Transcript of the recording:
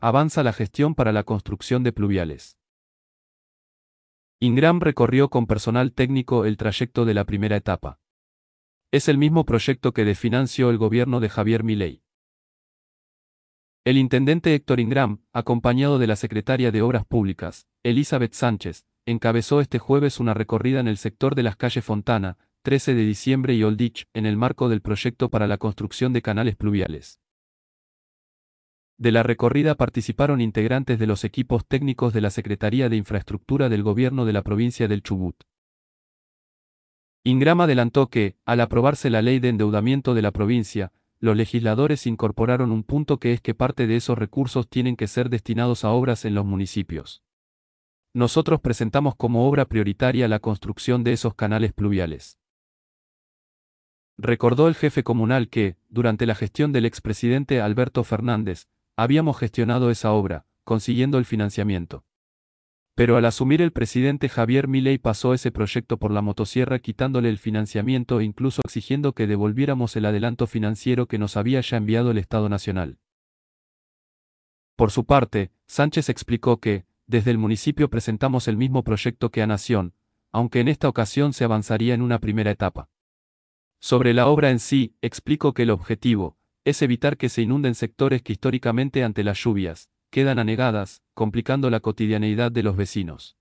Avanza la gestión para la construcción de pluviales. Ingram recorrió con personal técnico el trayecto de la primera etapa. Es el mismo proyecto que desfinanció el gobierno de Javier Milei. El intendente Héctor Ingram, acompañado de la secretaria de Obras Públicas, Elizabeth Sánchez, encabezó este jueves una recorrida en el sector de las calles Fontana, 13 de diciembre y Oldich, en el marco del proyecto para la construcción de canales pluviales. De la recorrida participaron integrantes de los equipos técnicos de la Secretaría de Infraestructura del Gobierno de la provincia del Chubut. Ingram adelantó que, al aprobarse la ley de endeudamiento de la provincia, los legisladores incorporaron un punto que es que parte de esos recursos tienen que ser destinados a obras en los municipios. Nosotros presentamos como obra prioritaria la construcción de esos canales pluviales. Recordó el jefe comunal que, durante la gestión del expresidente Alberto Fernández, habíamos gestionado esa obra, consiguiendo el financiamiento. Pero al asumir el presidente Javier Milei pasó ese proyecto por la motosierra quitándole el financiamiento e incluso exigiendo que devolviéramos el adelanto financiero que nos había ya enviado el Estado Nacional. Por su parte, Sánchez explicó que, desde el municipio presentamos el mismo proyecto que a Nación, aunque en esta ocasión se avanzaría en una primera etapa. Sobre la obra en sí, explicó que el objetivo es evitar que se inunden sectores que históricamente ante las lluvias quedan anegadas, complicando la cotidianeidad de los vecinos.